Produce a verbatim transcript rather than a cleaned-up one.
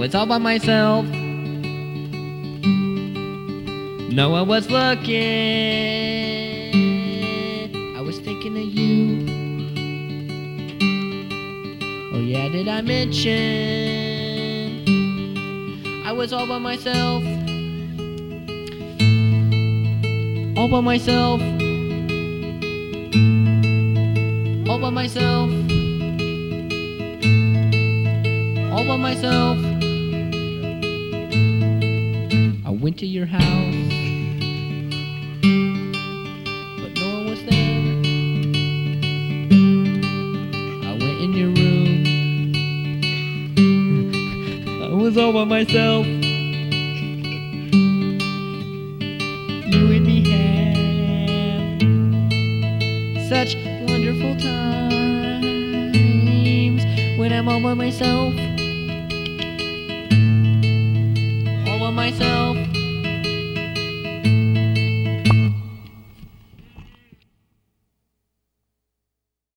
was all by myself. No one was looking. I was thinking of you. Oh yeah, did I mention I was all by myself? All by myself. All by myself. All by myself. I went to your house, but no one was there. I went in your room. I was all by myself. You and me have such wonderful times when I'm all by myself.